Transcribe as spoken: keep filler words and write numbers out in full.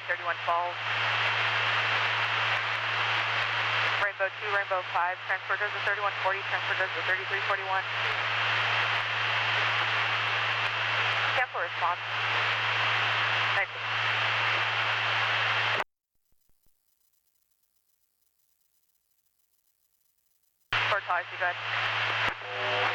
thirty-one twelve. Rainbow two, Rainbow five, transport does the thirty-one forty, transport does the thirty-three forty-one. Cancel response. Thank you. Portage, you good?